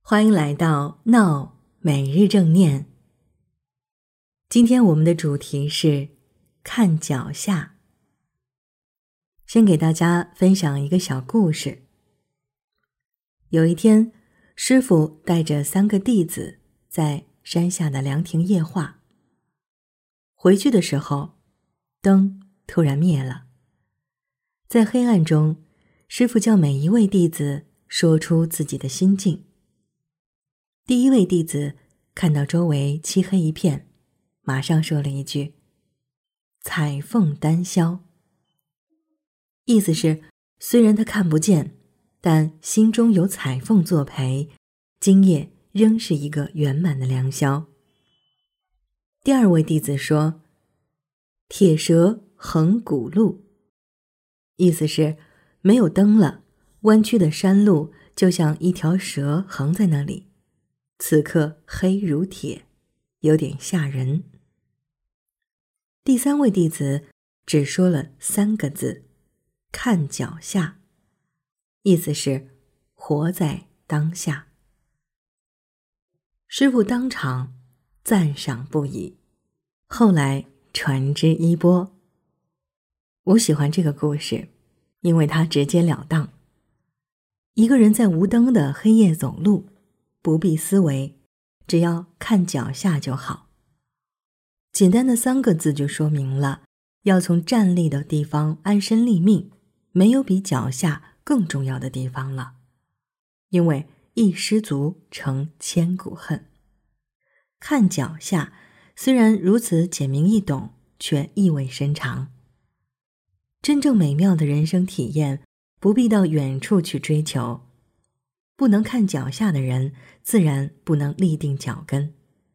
欢迎来到闹每日正念。今天我们的主题是看脚下。先给大家分享一个小故事。有一天，师傅带着3个弟子在山下的凉亭夜话。回去的时候，灯突然灭了。在黑暗中，师傅叫每一位弟子说出自己的心境。第一位弟子看到周围漆黑一片，马上说了一句：彩凤丹霄。意思是，虽然他看不见，但心中有彩凤作陪，今夜仍是一个圆满的良宵。第二位弟子说：铁蛇横古路。意思是，没有灯了，弯曲的山路就像一条蛇横在那里，此刻黑如铁，有点吓人。第三位弟子只说了3个字：看脚下，意思是活在当下。师父当场赞赏不已，后来传之衣钵。我喜欢这个故事，因为它直截了当。一个人在无灯的黑夜走路，不必思维，只要看脚下就好。简单的3个字就说明了，要从站立的地方安身立命，没有比脚下更重要的地方了。因为一失足成千古恨。看脚下虽然如此简明易懂，却意味深长。真正美妙的人生体验，不必到远处去追求。不能看脚下的人，自然不能立定脚跟。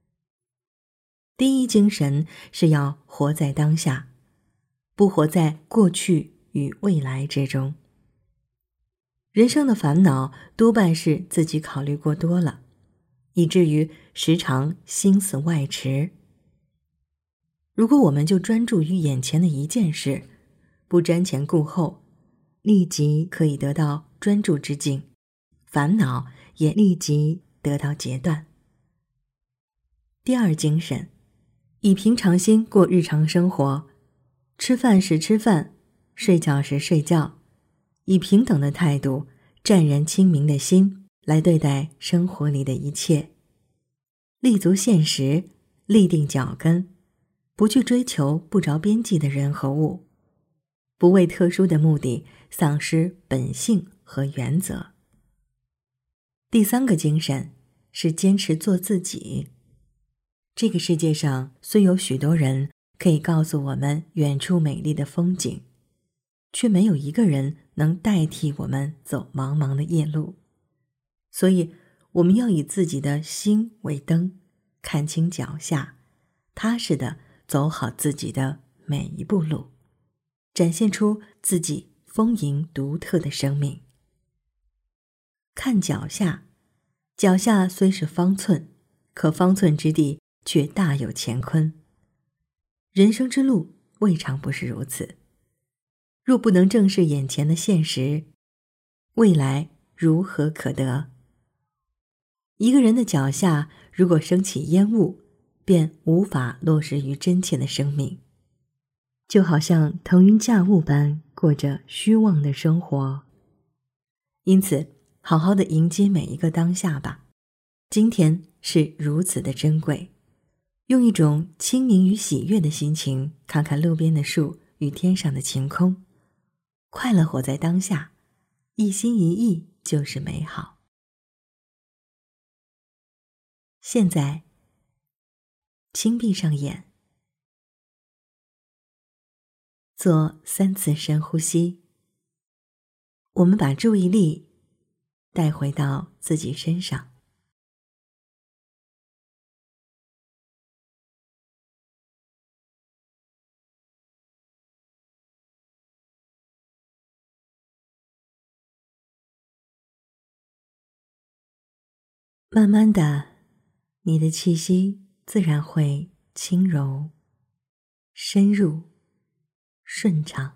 第一精神是要活在当下，不活在过去与未来之中。人生的烦恼多半是自己考虑过多了，以至于时常心思外驰。如果我们就专注于眼前的一件事，不瞻前顾后，立即可以得到专注之境，烦恼也立即得到截断。第二精神，以平常心过日常生活，吃饭时吃饭，睡觉时睡觉，以平等的态度，湛然清明的心来对待生活里的一切。立足现实，立定脚跟，不去追求不着边际的人和物，不为特殊的目的丧失本性和原则。第3个精神是坚持做自己。这个世界上虽有许多人可以告诉我们远处美丽的风景，却没有一个人能代替我们走茫茫的夜路。所以我们要以自己的心为灯，看清脚下，踏实地走好自己的每一步路，展现出自己丰盈独特的生命。看脚下，脚下虽是方寸，可方寸之地却大有乾坤。人生之路未尝不是如此。若不能正视眼前的现实，未来如何可得？一个人的脚下如果升起烟雾，便无法落实于真切的生命，就好像腾云驾雾般过着虚妄的生活。因此，好好的迎接每一个当下吧。今天是如此的珍贵，用一种清明与喜悦的心情，看看路边的树与天上的晴空，快乐活在当下，一心一意就是美好。现在，轻闭上眼，做3次深呼吸。我们把注意力带回到自己身上。慢慢的，你的气息自然会轻柔、深入、顺畅。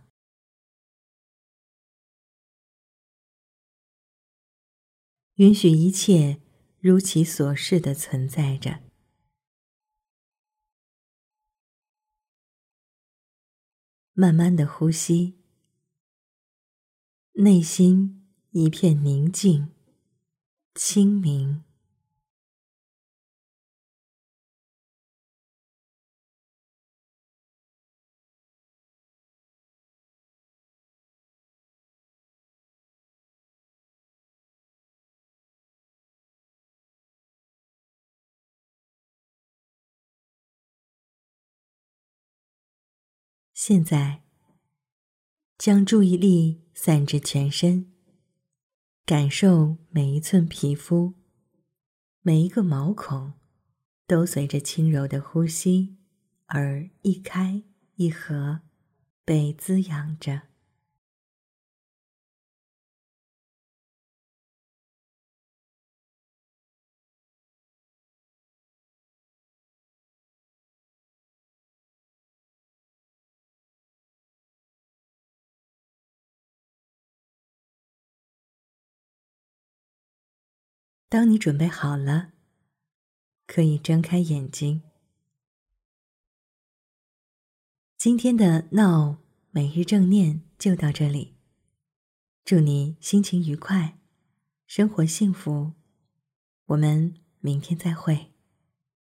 允许一切如其所示地存在着。慢慢的呼吸，内心一片宁静、清明。现在，将注意力散至全身，感受每一寸皮肤，每一个毛孔，都随着轻柔的呼吸而一开一合，被滋养着。当你准备好了，可以睁开眼睛。今天的闹每日正念就到这里，祝你心情愉快，生活幸福。我们明天再会。